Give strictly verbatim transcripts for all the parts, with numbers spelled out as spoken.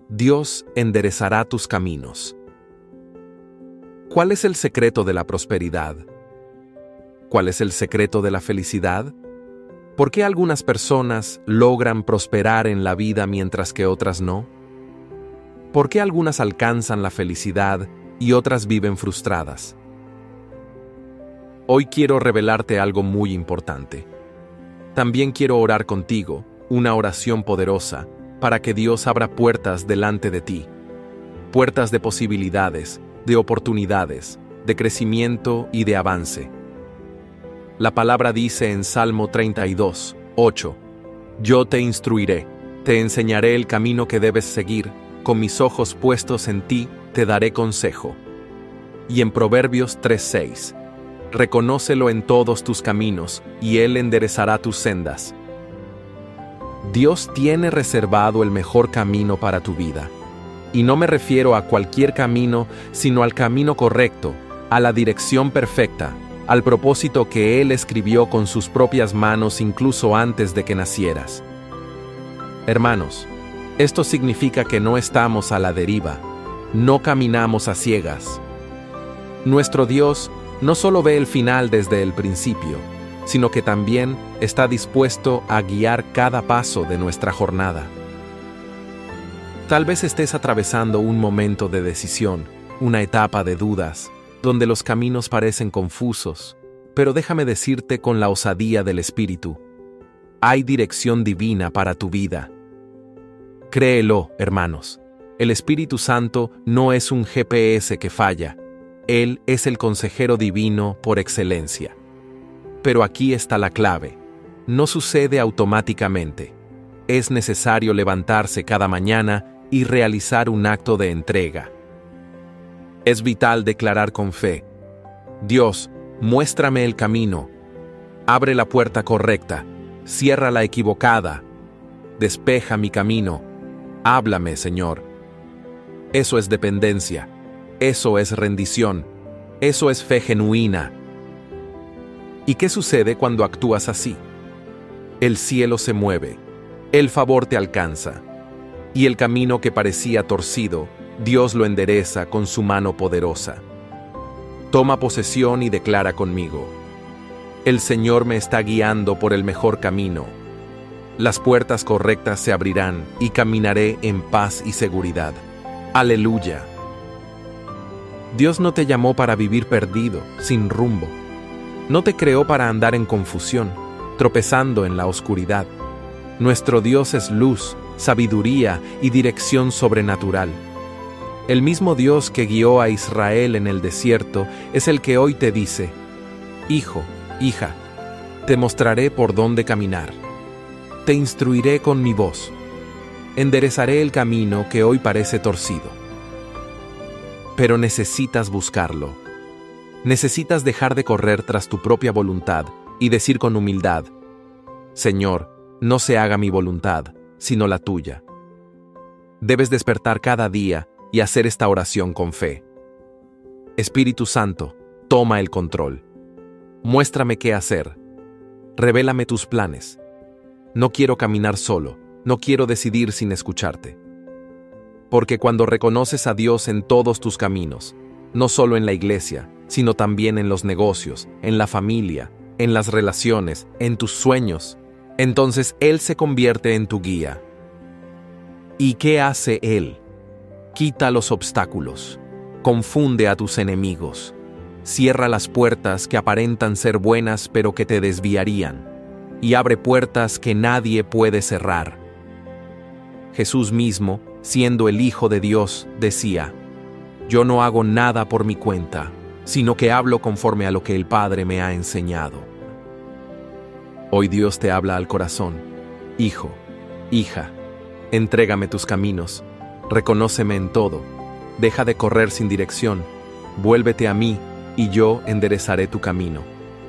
Dios enderezará tus caminos. ¿Cuál es el secreto de la prosperidad? ¿Cuál es el secreto de la felicidad? ¿Por qué algunas personas logran prosperar en la vida mientras que otras no? ¿Por qué algunas alcanzan la felicidad y otras viven frustradas? Hoy quiero revelarte algo muy importante. También quiero orar contigo, una oración poderosa, para que Dios abra puertas delante de ti. Puertas de posibilidades, de oportunidades, de crecimiento y de avance. La palabra dice en Salmo treinta y dos, ocho, Yo te instruiré, te enseñaré el camino que debes seguir, con mis ojos puestos en ti, te daré consejo. Y en Proverbios tres, seis, Reconócelo en todos tus caminos, y Él enderezará tus sendas. Dios tiene reservado el mejor camino para tu vida. Y no me refiero a cualquier camino, sino al camino correcto, a la dirección perfecta, al propósito que Él escribió con sus propias manos incluso antes de que nacieras. Hermanos, esto significa que no estamos a la deriva, no caminamos a ciegas. Nuestro Dios no solo ve el final desde el principio, sino que también está dispuesto a guiar cada paso de nuestra jornada. Tal vez estés atravesando un momento de decisión, una etapa de dudas, donde los caminos parecen confusos, pero déjame decirte con la osadía del Espíritu, hay dirección divina para tu vida. Créelo, hermanos, el Espíritu Santo no es un G P S que falla, Él es el consejero divino por excelencia. Pero aquí está la clave, no sucede automáticamente. Es necesario levantarse cada mañana y realizar un acto de entrega. Es vital declarar con fe, Dios, muéstrame el camino, abre la puerta correcta, cierra la equivocada, despeja mi camino, háblame, Señor. Eso es dependencia, eso es rendición, eso es fe genuina. ¿Y qué sucede cuando actúas así? El cielo se mueve, el favor te alcanza, y el camino que parecía torcido, Dios lo endereza con su mano poderosa. Toma posesión y declara conmigo, el Señor me está guiando por el mejor camino. Las puertas correctas se abrirán y caminaré en paz y seguridad. Aleluya. Dios no te llamó para vivir perdido, sin rumbo. No te creó para andar en confusión, tropezando en la oscuridad. Nuestro Dios es luz, sabiduría y dirección sobrenatural. El mismo Dios que guió a Israel en el desierto es el que hoy te dice, Hijo, hija, te mostraré por dónde caminar. Te instruiré con mi voz. Enderezaré el camino que hoy parece torcido. Pero necesitas buscarlo. Necesitas dejar de correr tras tu propia voluntad y decir con humildad, Señor, no se haga mi voluntad, sino la tuya. Debes despertar cada día y hacer esta oración con fe. Espíritu Santo, toma el control. Muéstrame qué hacer. Revélame tus planes. No quiero caminar solo, no quiero decidir sin escucharte. Porque cuando reconoces a Dios en todos tus caminos, no solo en la iglesia, sino también en los negocios, en la familia, en las relaciones, en tus sueños, entonces Él se convierte en tu guía. ¿Y qué hace Él? Quita los obstáculos, confunde a tus enemigos, cierra las puertas que aparentan ser buenas pero que te desviarían, y abre puertas que nadie puede cerrar. Jesús mismo, siendo el Hijo de Dios, decía, Yo no hago nada por mi cuenta, sino que hablo conforme a lo que el Padre me ha enseñado. Hoy Dios te habla al corazón. Hijo, hija, entrégame tus caminos, reconóceme en todo, deja de correr sin dirección, vuélvete a mí, y yo enderezaré tu camino.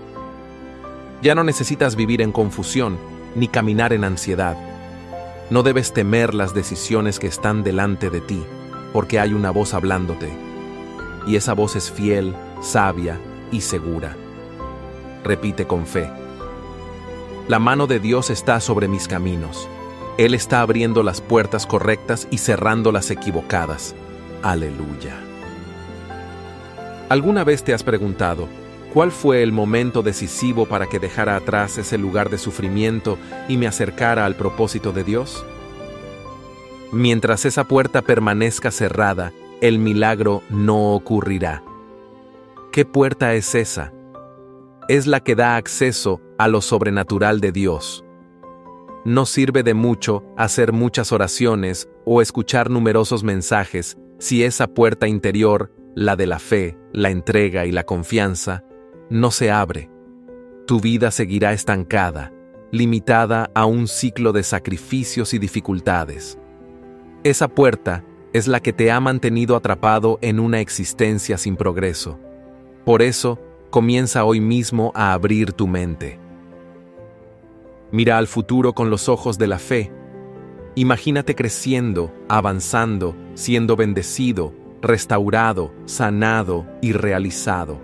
Ya no necesitas vivir en confusión, ni caminar en ansiedad. No debes temer las decisiones que están delante de ti, porque hay una voz hablándote, y esa voz es fiel, sabia y segura. Repite con fe. La mano de Dios está sobre mis caminos. Él está abriendo las puertas correctas y cerrando las equivocadas. Aleluya. ¿Alguna vez te has preguntado, cuál fue el momento decisivo para que dejara atrás ese lugar de sufrimiento y me acercara al propósito de Dios? Mientras esa puerta permanezca cerrada, el milagro no ocurrirá. ¿Qué puerta es esa? Es la que da acceso a lo sobrenatural de Dios. No sirve de mucho hacer muchas oraciones o escuchar numerosos mensajes si esa puerta interior, la de la fe, la entrega y la confianza, no se abre. Tu vida seguirá estancada, limitada a un ciclo de sacrificios y dificultades. Esa puerta es la que te ha mantenido atrapado en una existencia sin progreso. Por eso, comienza hoy mismo a abrir tu mente. Mira al futuro con los ojos de la fe. Imagínate creciendo, avanzando, siendo bendecido, restaurado, sanado y realizado.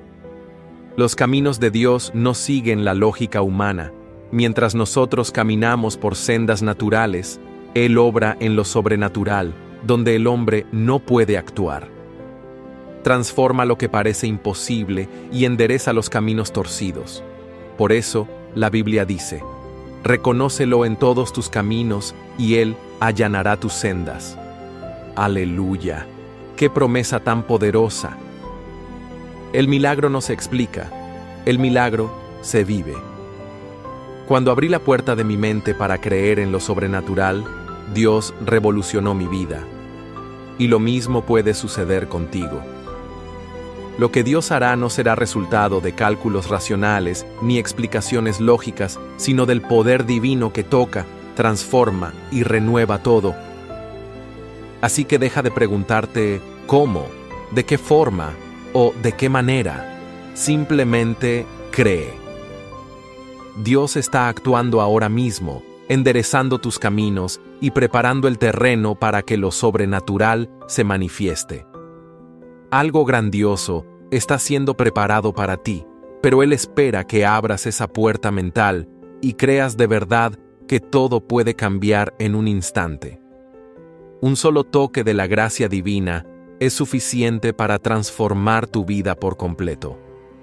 Los caminos de Dios no siguen la lógica humana. Mientras nosotros caminamos por sendas naturales, Él obra en lo sobrenatural, donde el hombre no puede actuar. Transforma lo que parece imposible y endereza los caminos torcidos. Por eso, la Biblia dice, reconócelo en todos tus caminos y Él allanará tus sendas. ¡Aleluya! ¡Qué promesa tan poderosa! El milagro no se explica, el milagro se vive. Cuando abrí la puerta de mi mente para creer en lo sobrenatural, Dios revolucionó mi vida. Y lo mismo puede suceder contigo. Lo que Dios hará no será resultado de cálculos racionales ni explicaciones lógicas, sino del poder divino que toca, transforma y renueva todo. Así que deja de preguntarte cómo, de qué forma o de qué manera. Simplemente cree. Dios está actuando ahora mismo, enderezando tus caminos y preparando el terreno para que lo sobrenatural se manifieste. Algo grandioso está siendo preparado para ti, pero Él espera que abras esa puerta mental y creas de verdad que todo puede cambiar en un instante. Un solo toque de la gracia divina es suficiente para transformar tu vida por completo.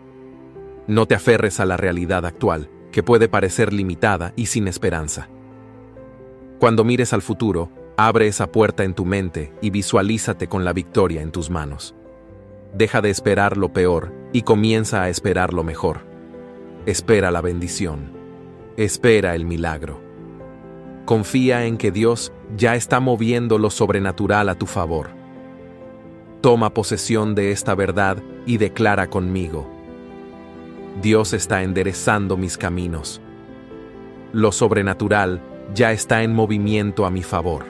No te aferres a la realidad actual, que puede parecer limitada y sin esperanza. Cuando mires al futuro, abre esa puerta en tu mente y visualízate con la victoria en tus manos. Deja de esperar lo peor y comienza a esperar lo mejor. Espera la bendición. Espera el milagro. Confía en que Dios ya está moviendo lo sobrenatural a tu favor. Toma posesión de esta verdad y declara conmigo: Dios está enderezando mis caminos. Lo sobrenatural ya está en movimiento a mi favor.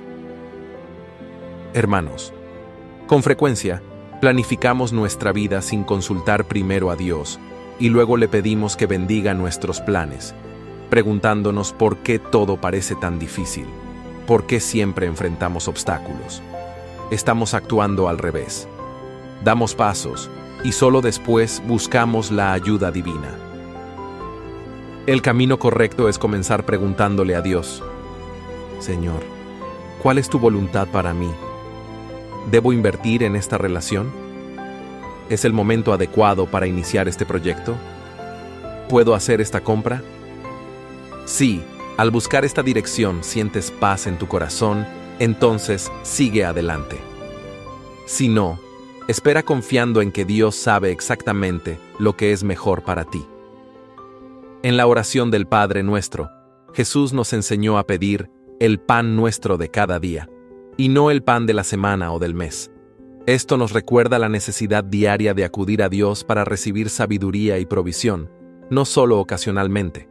Hermanos, con frecuencia, planificamos nuestra vida sin consultar primero a Dios y luego le pedimos que bendiga nuestros planes, preguntándonos por qué todo parece tan difícil, por qué siempre enfrentamos obstáculos. Estamos actuando al revés. Damos pasos y solo después buscamos la ayuda divina. El camino correcto es comenzar preguntándole a Dios: Señor, ¿cuál es tu voluntad para mí? ¿Debo invertir en esta relación? ¿Es el momento adecuado para iniciar este proyecto? ¿Puedo hacer esta compra? Sí, al buscar esta dirección sientes paz en tu corazón, entonces sigue adelante. Si no, espera confiando en que Dios sabe exactamente lo que es mejor para ti. En la oración del Padre Nuestro, Jesús nos enseñó a pedir el pan nuestro de cada día, y no el pan de la semana o del mes. Esto nos recuerda la necesidad diaria de acudir a Dios para recibir sabiduría y provisión, no solo ocasionalmente.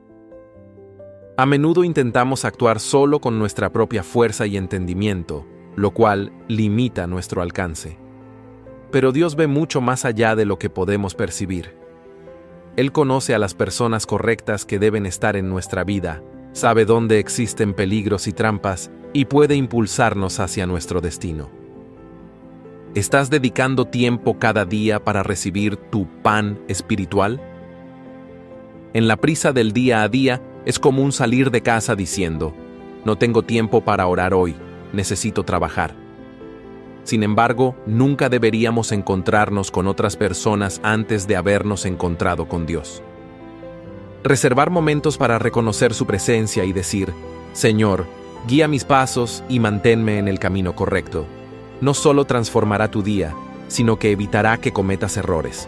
A menudo intentamos actuar solo con nuestra propia fuerza y entendimiento, lo cual limita nuestro alcance. Pero Dios ve mucho más allá de lo que podemos percibir. Él conoce a las personas correctas que deben estar en nuestra vida, sabe dónde existen peligros y trampas, y puede impulsarnos hacia nuestro destino. ¿Estás dedicando tiempo cada día para recibir tu pan espiritual? En la prisa del día a día, es común salir de casa diciendo: no tengo tiempo para orar hoy, necesito trabajar. Sin embargo, nunca deberíamos encontrarnos con otras personas antes de habernos encontrado con Dios. Reservar momentos para reconocer su presencia y decir, Señor, guía mis pasos y manténme en el camino correcto, no solo transformará tu día, sino que evitará que cometas errores.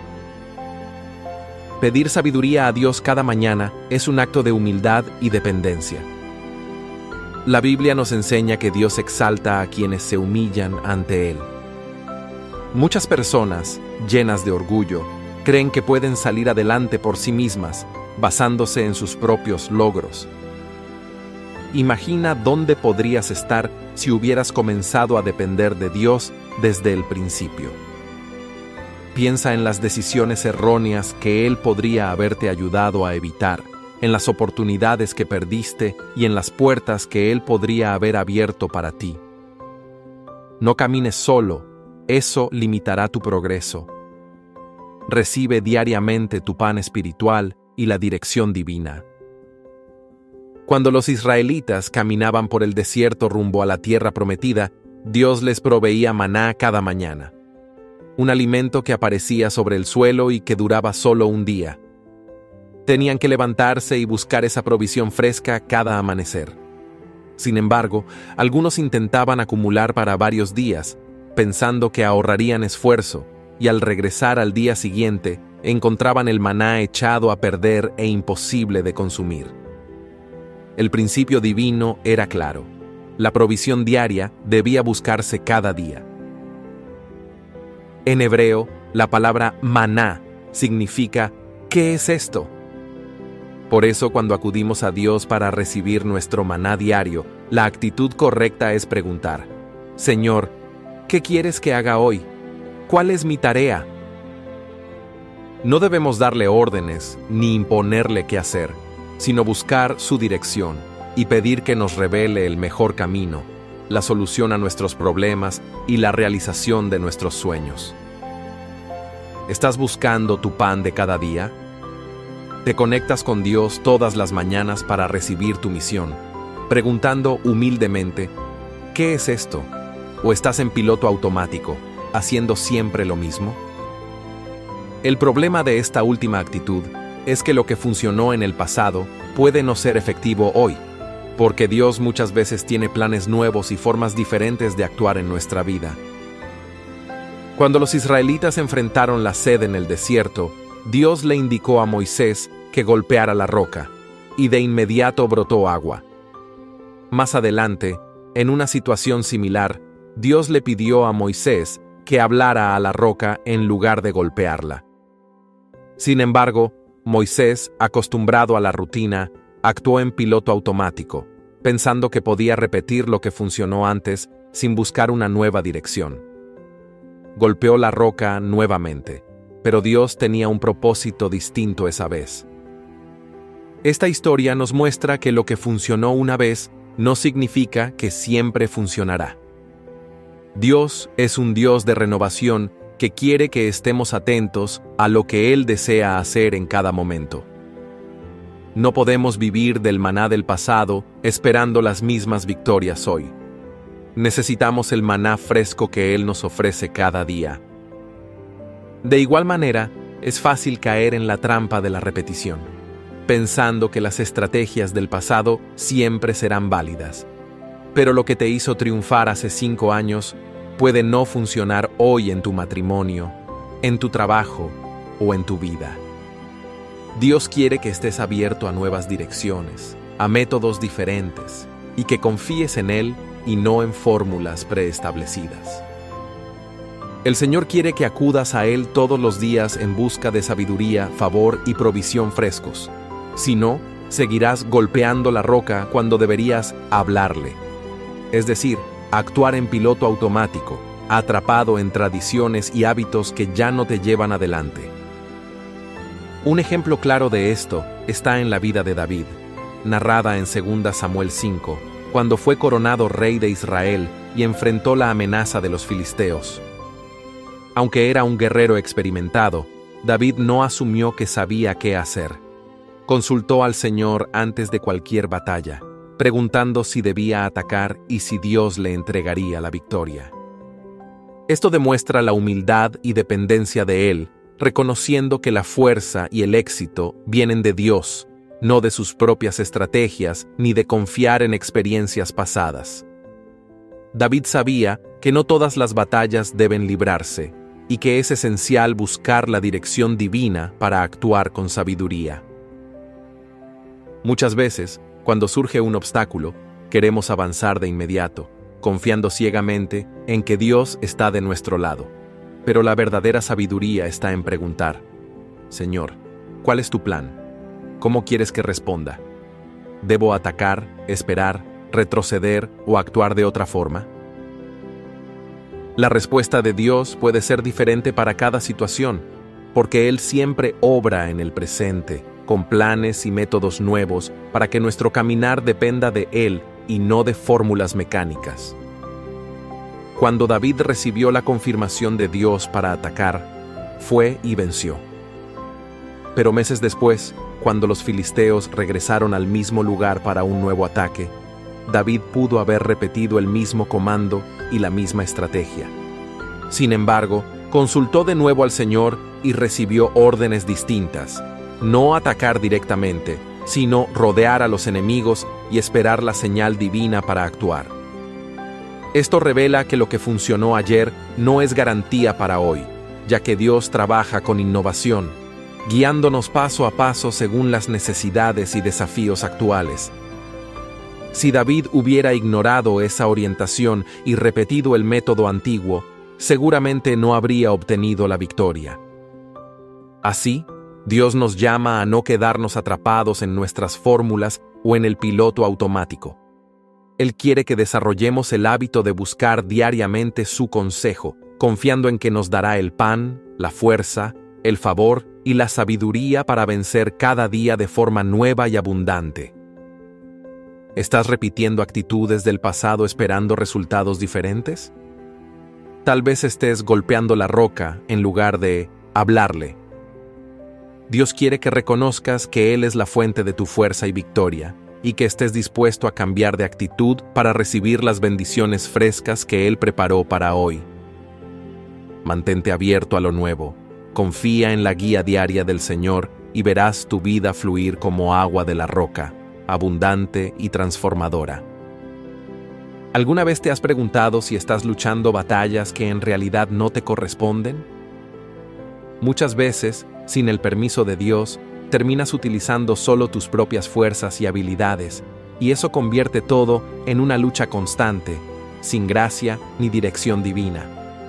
Pedir sabiduría a Dios cada mañana es un acto de humildad y dependencia. La Biblia nos enseña que Dios exalta a quienes se humillan ante Él. Muchas personas, llenas de orgullo, creen que pueden salir adelante por sí mismas, basándose en sus propios logros. Imagina dónde podrías estar si hubieras comenzado a depender de Dios desde el principio. Piensa en las decisiones erróneas que Él podría haberte ayudado a evitar, en las oportunidades que perdiste y en las puertas que Él podría haber abierto para ti. No camines solo, eso limitará tu progreso. Recibe diariamente tu pan espiritual y la dirección divina. Cuando los israelitas caminaban por el desierto rumbo a la tierra prometida, Dios les proveía maná cada mañana. Un alimento que aparecía sobre el suelo y que duraba solo un día. Tenían que levantarse y buscar esa provisión fresca cada amanecer. Sin embargo, algunos intentaban acumular para varios días, pensando que ahorrarían esfuerzo, y al regresar al día siguiente, encontraban el maná echado a perder e imposible de consumir. El principio divino era claro. La provisión diaria debía buscarse cada día. En hebreo, la palabra maná significa ¿qué es esto? Por eso, cuando acudimos a Dios para recibir nuestro maná diario, la actitud correcta es preguntar, Señor, ¿qué quieres que haga hoy? ¿Cuál es mi tarea? No debemos darle órdenes ni imponerle qué hacer, sino buscar su dirección y pedir que nos revele el mejor camino, la solución a nuestros problemas y la realización de nuestros sueños. ¿Estás buscando tu pan de cada día? ¿Te conectas con Dios todas las mañanas para recibir tu misión, preguntando humildemente, ¿qué es esto? ¿O estás en piloto automático, haciendo siempre lo mismo? El problema de esta última actitud es que lo que funcionó en el pasado puede no ser efectivo hoy, porque Dios muchas veces tiene planes nuevos y formas diferentes de actuar en nuestra vida. Cuando los israelitas enfrentaron la sed en el desierto, Dios le indicó a Moisés que golpeara la roca, y de inmediato brotó agua. Más adelante, en una situación similar, Dios le pidió a Moisés que hablara a la roca en lugar de golpearla. Sin embargo, Moisés, acostumbrado a la rutina, actuó en piloto automático, pensando que podía repetir lo que funcionó antes sin buscar una nueva dirección. Golpeó la roca nuevamente, pero Dios tenía un propósito distinto esa vez. Esta historia nos muestra que lo que funcionó una vez no significa que siempre funcionará. Dios es un Dios de renovación que quiere que estemos atentos a lo que Él desea hacer en cada momento. No podemos vivir del maná del pasado esperando las mismas victorias hoy. Necesitamos el maná fresco que Él nos ofrece cada día. De igual manera, es fácil caer en la trampa de la repetición, pensando que las estrategias del pasado siempre serán válidas. Pero lo que te hizo triunfar hace cinco años puede no funcionar hoy en tu matrimonio, en tu trabajo o en tu vida. Dios quiere que estés abierto a nuevas direcciones, a métodos diferentes, y que confíes en Él y no en fórmulas preestablecidas. El Señor quiere que acudas a Él todos los días en busca de sabiduría, favor y provisión frescos. Si no, seguirás golpeando la roca cuando deberías hablarle. Es decir, actuar en piloto automático, atrapado en tradiciones y hábitos que ya no te llevan adelante. Un ejemplo claro de esto está en la vida de David, narrada en segunda Samuel cinco, cuando fue coronado rey de Israel y enfrentó la amenaza de los filisteos. Aunque era un guerrero experimentado, David no asumió que sabía qué hacer. Consultó al Señor antes de cualquier batalla, preguntando si debía atacar y si Dios le entregaría la victoria. Esto demuestra la humildad y dependencia de él, reconociendo que la fuerza y el éxito vienen de Dios, no de sus propias estrategias ni de confiar en experiencias pasadas. David sabía que no todas las batallas deben librarse y que es esencial buscar la dirección divina para actuar con sabiduría. Muchas veces, cuando surge un obstáculo, queremos avanzar de inmediato, confiando ciegamente en que Dios está de nuestro lado. Pero la verdadera sabiduría está en preguntar: Señor, ¿cuál es tu plan? ¿Cómo quieres que responda? ¿Debo atacar, esperar, retroceder o actuar de otra forma? La respuesta de Dios puede ser diferente para cada situación, porque Él siempre obra en el presente, con planes y métodos nuevos para que nuestro caminar dependa de Él y no de fórmulas mecánicas. Cuando David recibió la confirmación de Dios para atacar, fue y venció. Pero meses después, cuando los filisteos regresaron al mismo lugar para un nuevo ataque, David pudo haber repetido el mismo comando y la misma estrategia. Sin embargo, consultó de nuevo al Señor y recibió órdenes distintas: no atacar directamente, sino rodear a los enemigos y esperar la señal divina para actuar. Esto revela que lo que funcionó ayer no es garantía para hoy, ya que Dios trabaja con innovación, guiándonos paso a paso según las necesidades y desafíos actuales. Si David hubiera ignorado esa orientación y repetido el método antiguo, seguramente no habría obtenido la victoria. Así, Dios nos llama a no quedarnos atrapados en nuestras fórmulas o en el piloto automático. Él quiere que desarrollemos el hábito de buscar diariamente su consejo, confiando en que nos dará el pan, la fuerza, el favor y la sabiduría para vencer cada día de forma nueva y abundante. ¿Estás repitiendo actitudes del pasado esperando resultados diferentes? Tal vez estés golpeando la roca en lugar de hablarle. Dios quiere que reconozcas que Él es la fuente de tu fuerza y victoria, y que estés dispuesto a cambiar de actitud para recibir las bendiciones frescas que Él preparó para hoy. Mantente abierto a lo nuevo, confía en la guía diaria del Señor y verás tu vida fluir como agua de la roca, abundante y transformadora. ¿Alguna vez te has preguntado si estás luchando batallas que en realidad no te corresponden? Muchas veces, sin el permiso de Dios, terminas utilizando solo tus propias fuerzas y habilidades, y eso convierte todo en una lucha constante, sin gracia ni dirección divina.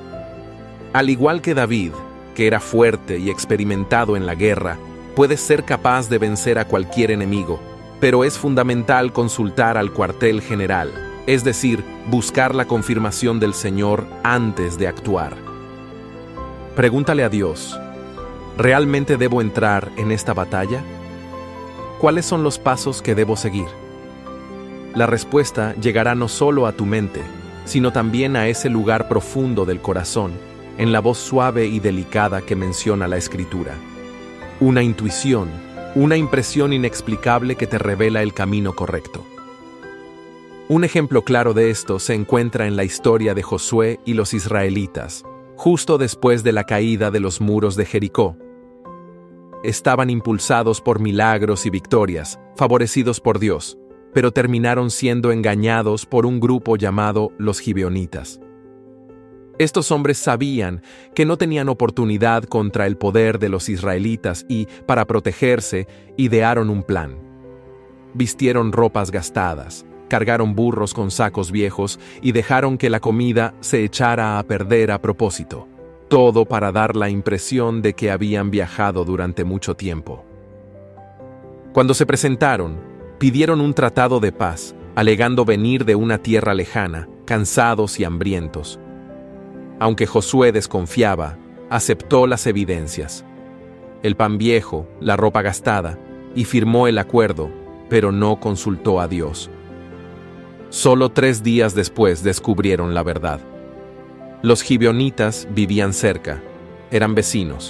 Al igual que David, que era fuerte y experimentado en la guerra, puedes ser capaz de vencer a cualquier enemigo, pero es fundamental consultar al cuartel general, es decir, buscar la confirmación del Señor antes de actuar. Pregúntale a Dios: ¿realmente debo entrar en esta batalla? ¿Cuáles son los pasos que debo seguir? La respuesta llegará no solo a tu mente, sino también a ese lugar profundo del corazón, en la voz suave y delicada que menciona la Escritura. Una intuición, una impresión inexplicable que te revela el camino correcto. Un ejemplo claro de esto se encuentra en la historia de Josué y los israelitas, justo después de la caída de los muros de Jericó. Estaban impulsados por milagros y victorias, favorecidos por Dios, pero terminaron siendo engañados por un grupo llamado los Gibeonitas. Estos hombres sabían que no tenían oportunidad contra el poder de los israelitas y, para protegerse, idearon un plan. Vistieron ropas gastadas, cargaron burros con sacos viejos y dejaron que la comida se echara a perder a propósito. Todo para dar la impresión de que habían viajado durante mucho tiempo. Cuando se presentaron, pidieron un tratado de paz, alegando venir de una tierra lejana, cansados y hambrientos. Aunque Josué desconfiaba, aceptó las evidencias: el pan viejo, la ropa gastada, y firmó el acuerdo, pero no consultó a Dios. Solo tres días después descubrieron la verdad. Los gibeonitas vivían cerca, eran vecinos.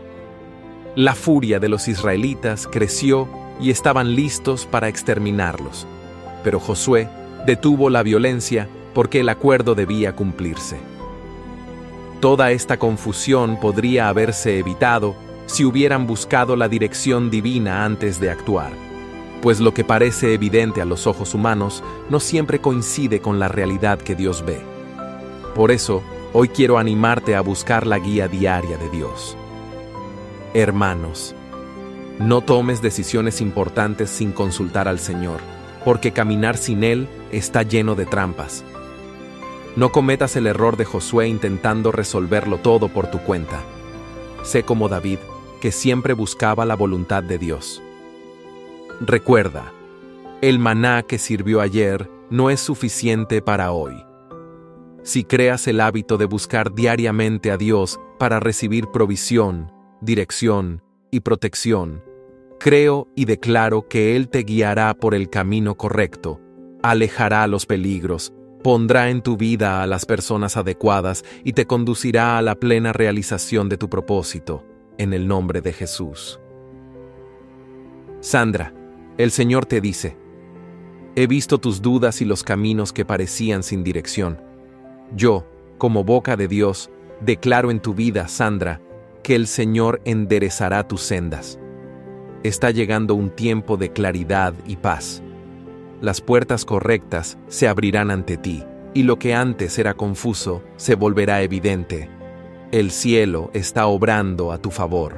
La furia de los israelitas creció y estaban listos para exterminarlos. Pero Josué detuvo la violencia porque el acuerdo debía cumplirse. Toda esta confusión podría haberse evitado si hubieran buscado la dirección divina antes de actuar, pues lo que parece evidente a los ojos humanos no siempre coincide con la realidad que Dios ve. Por eso, hoy quiero animarte a buscar la guía diaria de Dios. Hermanos, no tomes decisiones importantes sin consultar al Señor, porque caminar sin Él está lleno de trampas. No cometas el error de Josué intentando resolverlo todo por tu cuenta. Sé como David, que siempre buscaba la voluntad de Dios. Recuerda, el maná que sirvió ayer no es suficiente para hoy. Si creas el hábito de buscar diariamente a Dios para recibir provisión, dirección y protección, creo y declaro que Él te guiará por el camino correcto, alejará los peligros, pondrá en tu vida a las personas adecuadas y te conducirá a la plena realización de tu propósito, en el nombre de Jesús. Sandra, el Señor te dice: he visto tus dudas y los caminos que parecían sin dirección. Yo, como boca de Dios, declaro en tu vida, Sandra, que el Señor enderezará tus sendas. Está llegando un tiempo de claridad y paz. Las puertas correctas se abrirán ante ti, y lo que antes era confuso se volverá evidente. El cielo está obrando a tu favor.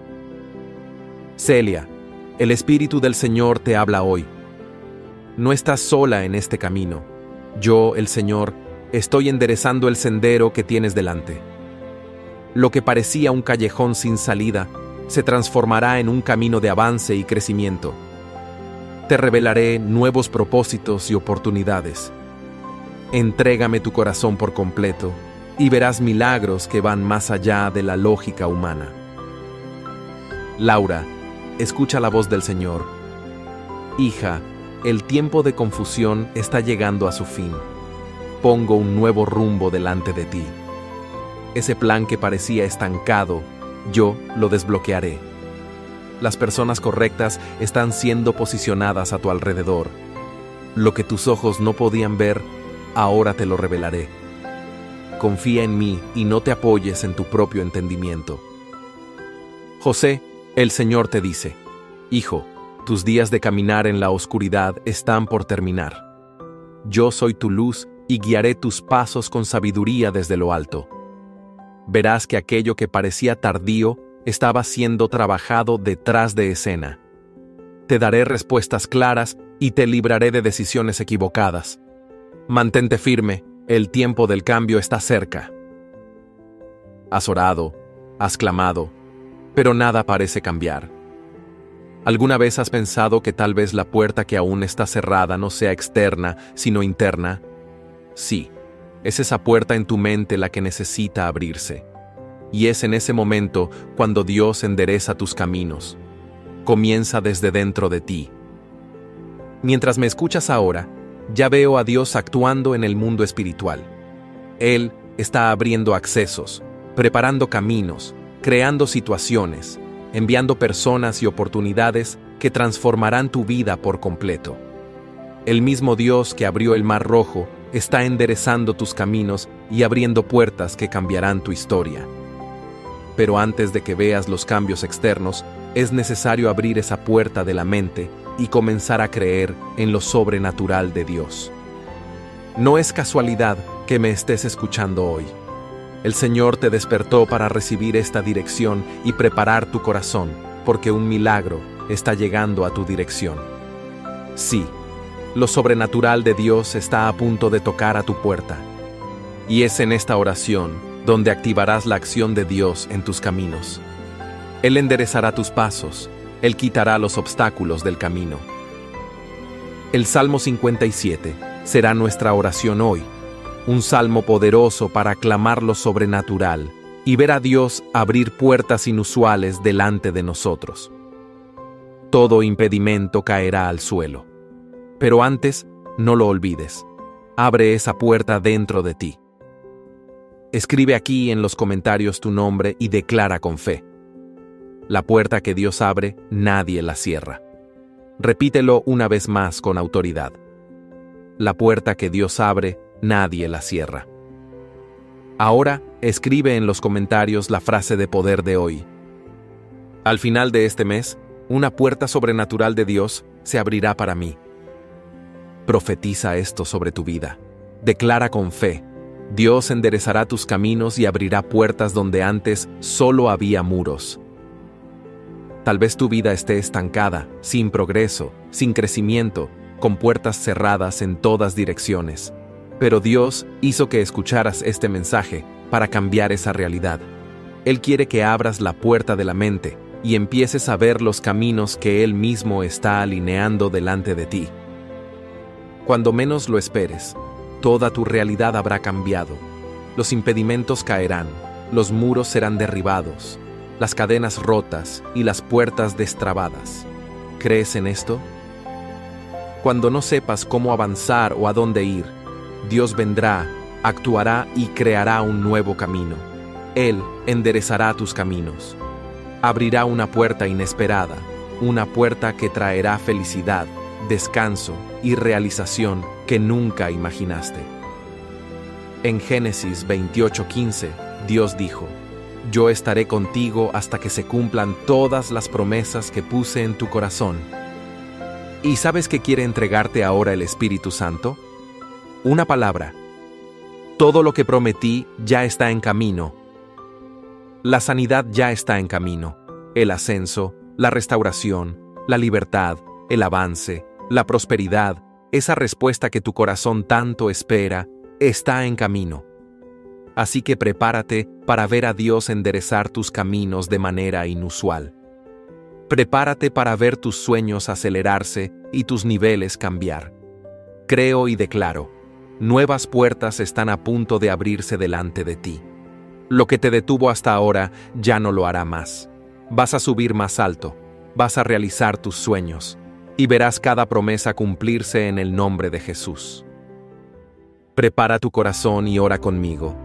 Celia, el Espíritu del Señor te habla hoy. No estás sola en este camino. Yo, el Señor, estoy enderezando el sendero que tienes delante. Lo que parecía un callejón sin salida se transformará en un camino de avance y crecimiento. Te revelaré nuevos propósitos y oportunidades. Entrégame tu corazón por completo y verás milagros que van más allá de la lógica humana. Laura, escucha la voz del Señor. Hija, el tiempo de confusión está llegando a su fin. Pongo un nuevo rumbo delante de ti. Ese plan que parecía estancado, yo lo desbloquearé. Las personas correctas están siendo posicionadas a tu alrededor. Lo que tus ojos no podían ver, ahora te lo revelaré. Confía en mí y no te apoyes en tu propio entendimiento. José, el Señor te dice: hijo, tus días de caminar en la oscuridad están por terminar. Yo soy tu luz y guiaré tus pasos con sabiduría desde lo alto. Verás que aquello que parecía tardío estaba siendo trabajado detrás de escena. Te daré respuestas claras y te libraré de decisiones equivocadas. Mantente firme, el tiempo del cambio está cerca. Has orado, has clamado, pero nada parece cambiar. ¿Alguna vez has pensado que tal vez la puerta que aún está cerrada no sea externa, sino interna? Sí, es esa puerta en tu mente la que necesita abrirse. Y es en ese momento cuando Dios endereza tus caminos. Comienza desde dentro de ti. Mientras me escuchas ahora, ya veo a Dios actuando en el mundo espiritual. Él está abriendo accesos, preparando caminos, creando situaciones, enviando personas y oportunidades que transformarán tu vida por completo. El mismo Dios que abrió el Mar Rojo está enderezando tus caminos y abriendo puertas que cambiarán tu historia. Pero antes de que veas los cambios externos, es necesario abrir esa puerta de la mente y comenzar a creer en lo sobrenatural de Dios. No es casualidad que me estés escuchando hoy. El Señor te despertó para recibir esta dirección y preparar tu corazón, porque un milagro está llegando a tu dirección. Sí, lo sobrenatural de Dios está a punto de tocar a tu puerta. Y es en esta oración donde activarás la acción de Dios en tus caminos. Él enderezará tus pasos, Él quitará los obstáculos del camino. El Salmo cincuenta y siete será nuestra oración hoy, un salmo poderoso para clamar lo sobrenatural y ver a Dios abrir puertas inusuales delante de nosotros. Todo impedimento caerá al suelo. Pero antes, no lo olvides, abre esa puerta dentro de ti. Escribe aquí en los comentarios tu nombre y declara con fe: la puerta que Dios abre, nadie la cierra. Repítelo una vez más con autoridad: la puerta que Dios abre, nadie la cierra. Ahora, escribe en los comentarios la frase de poder de hoy. Al final de este mes, una puerta sobrenatural de Dios se abrirá para mí. Profetiza esto sobre tu vida. Declara con fe. Dios enderezará tus caminos y abrirá puertas donde antes solo había muros. Tal vez tu vida esté estancada, sin progreso, sin crecimiento, con puertas cerradas en todas direcciones. Pero Dios hizo que escucharas este mensaje para cambiar esa realidad. Él quiere que abras la puerta de la mente y empieces a ver los caminos que Él mismo está alineando delante de ti. Cuando menos lo esperes, toda tu realidad habrá cambiado. Los impedimentos caerán, los muros serán derribados, las cadenas rotas y las puertas destrabadas. ¿Crees en esto? Cuando no sepas cómo avanzar o a dónde ir, Dios vendrá, actuará y creará un nuevo camino. Él enderezará tus caminos. Abrirá una puerta inesperada, una puerta que traerá felicidad, descanso y realización que nunca imaginaste. En Génesis veintiocho quince, Dios dijo: Yo estaré contigo hasta que se cumplan todas las promesas que puse en tu corazón. ¿Y sabes qué quiere entregarte ahora el Espíritu Santo? Una palabra. Todo lo que prometí ya está en camino. La sanidad ya está en camino. El ascenso, la restauración, la libertad, el avance, la prosperidad, esa respuesta que tu corazón tanto espera, está en camino. Así que prepárate para ver a Dios enderezar tus caminos de manera inusual. Prepárate para ver tus sueños acelerarse y tus niveles cambiar. Creo y declaro, nuevas puertas están a punto de abrirse delante de ti. Lo que te detuvo hasta ahora ya no lo hará más. Vas a subir más alto, vas a realizar tus sueños, y verás cada promesa cumplirse en el nombre de Jesús. Prepara tu corazón y ora conmigo.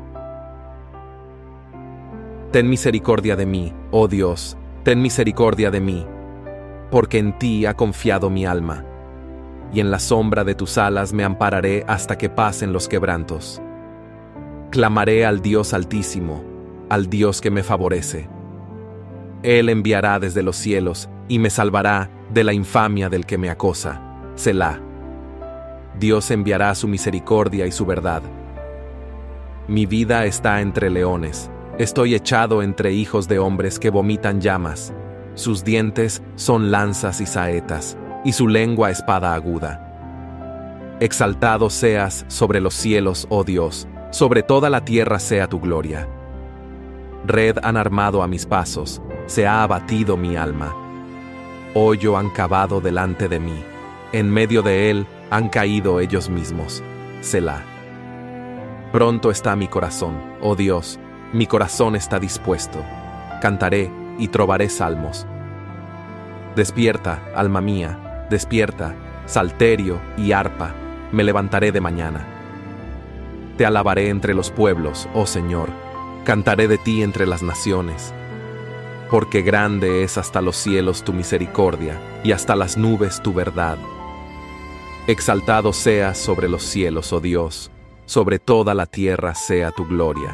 Ten misericordia de mí, oh Dios, ten misericordia de mí, porque en ti ha confiado mi alma, y en la sombra de tus alas me ampararé hasta que pasen los quebrantos. Clamaré al Dios Altísimo, al Dios que me favorece. Él enviará desde los cielos y me salvará de la infamia del que me acosa. Selah. Dios enviará su misericordia y su verdad. Mi vida está entre leones. Estoy echado entre hijos de hombres que vomitan llamas. Sus dientes son lanzas y saetas, y su lengua espada aguda. Exaltado seas sobre los cielos, oh Dios, sobre toda la tierra sea tu gloria. Red han armado a mis pasos, se ha abatido mi alma. Hoyo han cavado delante de mí, en medio de él han caído ellos mismos. Selah. Pronto está mi corazón, oh Dios, mi corazón está dispuesto. Cantaré y trovaré salmos. Despierta, alma mía, despierta, salterio y arpa, me levantaré de mañana. Te alabaré entre los pueblos, oh Señor, cantaré de ti entre las naciones. Porque grande es hasta los cielos tu misericordia, y hasta las nubes tu verdad. Exaltado seas sobre los cielos, oh Dios, sobre toda la tierra sea tu gloria.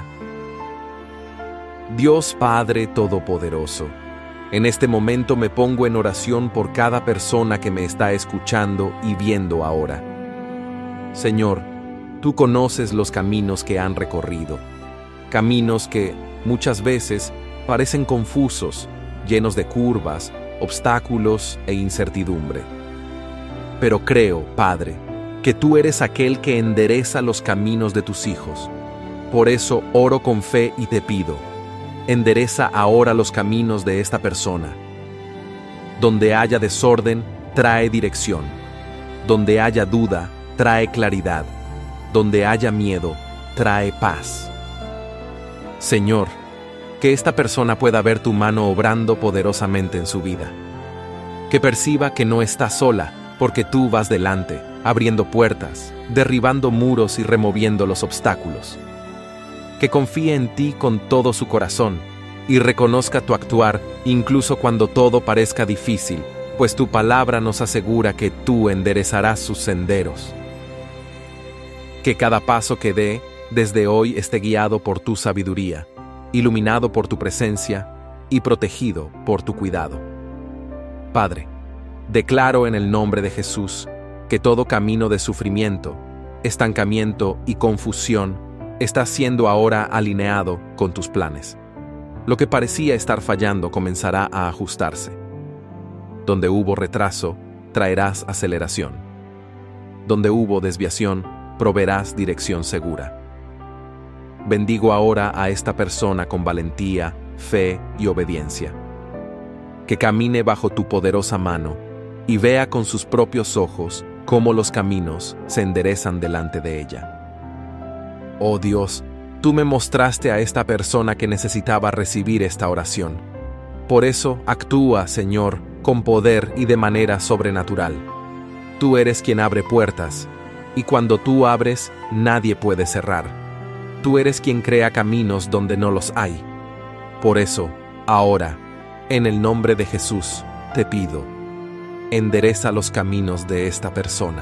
Dios Padre Todopoderoso, en este momento me pongo en oración por cada persona que me está escuchando y viendo ahora. Señor, tú conoces los caminos que han recorrido, caminos que, muchas veces, parecen confusos, llenos de curvas, obstáculos e incertidumbre. Pero creo, Padre, que tú eres aquel que endereza los caminos de tus hijos. Por eso oro con fe y te pido, endereza ahora los caminos de esta persona. Donde haya desorden, trae dirección. Donde haya duda, trae claridad. Donde haya miedo, trae paz. Señor, que esta persona pueda ver tu mano obrando poderosamente en su vida. Que perciba que no está sola, porque tú vas delante, abriendo puertas, derribando muros y removiendo los obstáculos. Que confíe en ti con todo su corazón y reconozca tu actuar incluso cuando todo parezca difícil, pues tu palabra nos asegura que tú enderezarás sus senderos. Que cada paso que dé, desde hoy esté guiado por tu sabiduría, iluminado por tu presencia y protegido por tu cuidado. Padre, declaro en el nombre de Jesús que todo camino de sufrimiento, estancamiento y confusión está siendo ahora alineado con tus planes. Lo que parecía estar fallando comenzará a ajustarse. Donde hubo retraso, traerás aceleración. Donde hubo desviación, proveerás dirección segura. Bendigo ahora a esta persona con valentía, fe y obediencia. Que camine bajo tu poderosa mano y vea con sus propios ojos cómo los caminos se enderezan delante de ella. Oh Dios, tú me mostraste a esta persona que necesitaba recibir esta oración. Por eso actúa, Señor, con poder y de manera sobrenatural. Tú eres quien abre puertas, y cuando tú abres, nadie puede cerrar. Tú eres quien crea caminos donde no los hay. Por eso, ahora, en el nombre de Jesús, te pido, endereza los caminos de esta persona.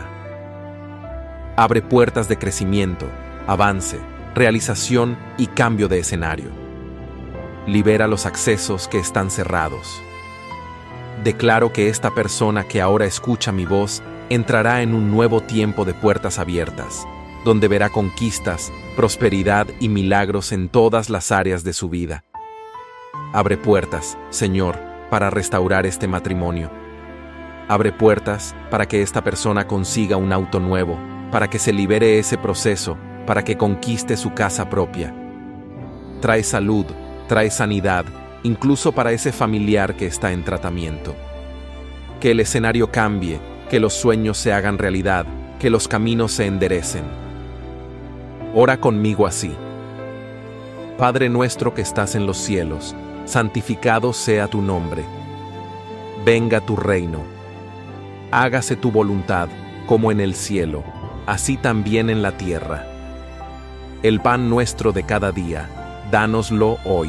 Abre puertas de crecimiento, avance, realización y cambio de escenario. Libera los accesos que están cerrados. Declaro que esta persona que ahora escucha mi voz entrará en un nuevo tiempo de puertas abiertas, donde verá conquistas, prosperidad y milagros en todas las áreas de su vida. Abre puertas, Señor, para restaurar este matrimonio. Abre puertas para que esta persona consiga un auto nuevo, para que se libere ese proceso, para que conquiste su casa propia. Trae salud, trae sanidad, incluso para ese familiar que está en tratamiento. Que el escenario cambie, que los sueños se hagan realidad, que los caminos se enderecen. Ora conmigo así. Padre nuestro que estás en los cielos, santificado sea tu nombre. Venga tu reino. Hágase tu voluntad, como en el cielo, así también en la tierra. El pan nuestro de cada día, dánoslo hoy.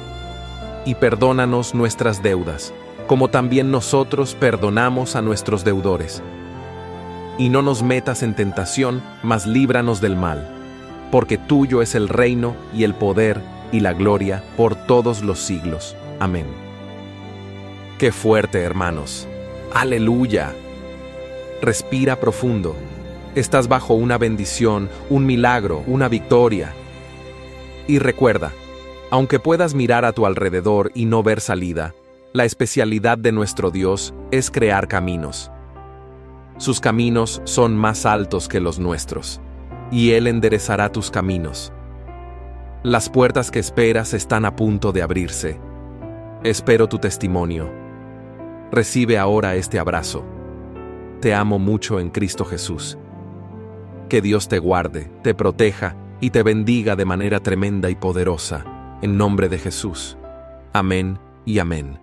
Y perdónanos nuestras deudas, como también nosotros perdonamos a nuestros deudores. Y no nos metas en tentación, mas líbranos del mal, porque tuyo es el reino y el poder y la gloria por todos los siglos. Amén. Qué fuerte, hermanos. ¡Aleluya! Respira profundo. Estás bajo una bendición, un milagro, una victoria. Y recuerda, aunque puedas mirar a tu alrededor y no ver salida, la especialidad de nuestro Dios es crear caminos. Sus caminos son más altos que los nuestros, y Él enderezará tus caminos. Las puertas que esperas están a punto de abrirse. Espero tu testimonio. Recibe ahora este abrazo. Te amo mucho en Cristo Jesús. Que Dios te guarde, te proteja y te bendiga de manera tremenda y poderosa, en nombre de Jesús. Amén y amén.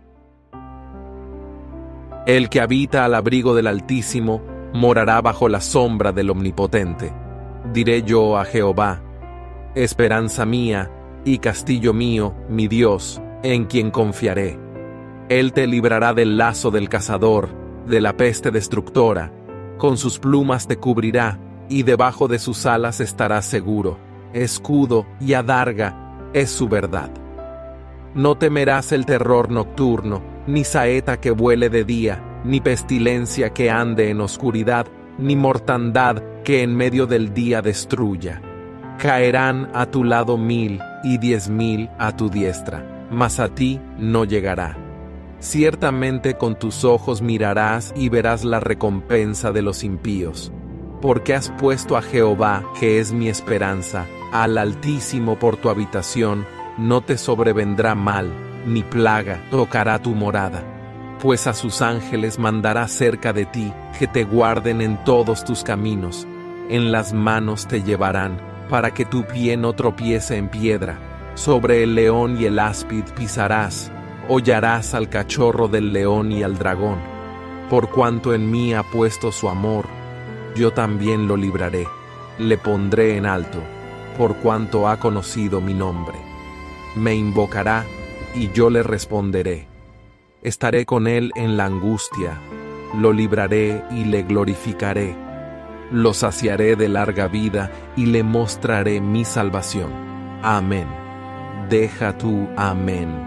El que habita al abrigo del Altísimo morará bajo la sombra del Omnipotente. Diré yo a Jehová, esperanza mía y castillo mío, mi Dios, en quien confiaré. Él te librará del lazo del cazador, de la peste destructora. Con sus plumas te cubrirá, y debajo de sus alas estarás seguro. Escudo y adarga es su verdad. No temerás el terror nocturno, ni saeta que vuele de día, ni pestilencia que ande en oscuridad, ni mortandad que en medio del día destruya. Caerán a tu lado mil y diez mil a tu diestra, mas a ti no llegará. Ciertamente con tus ojos mirarás y verás la recompensa de los impíos. Porque has puesto a Jehová, que es mi esperanza, al Altísimo por tu habitación, no te sobrevendrá mal, ni plaga tocará tu morada. Pues a sus ángeles mandará cerca de ti, que te guarden en todos tus caminos. En las manos te llevarán, para que tu pie no tropiece en piedra. Sobre el león y el áspid pisarás, hollarás al cachorro del león y al dragón. Por cuanto en mí ha puesto su amor, yo también lo libraré, le pondré en alto, por cuanto ha conocido mi nombre. Me invocará, y yo le responderé. Estaré con él en la angustia, lo libraré y le glorificaré. lo saciaré de larga vida y le mostraré mi salvación. Amén. Deja tu amén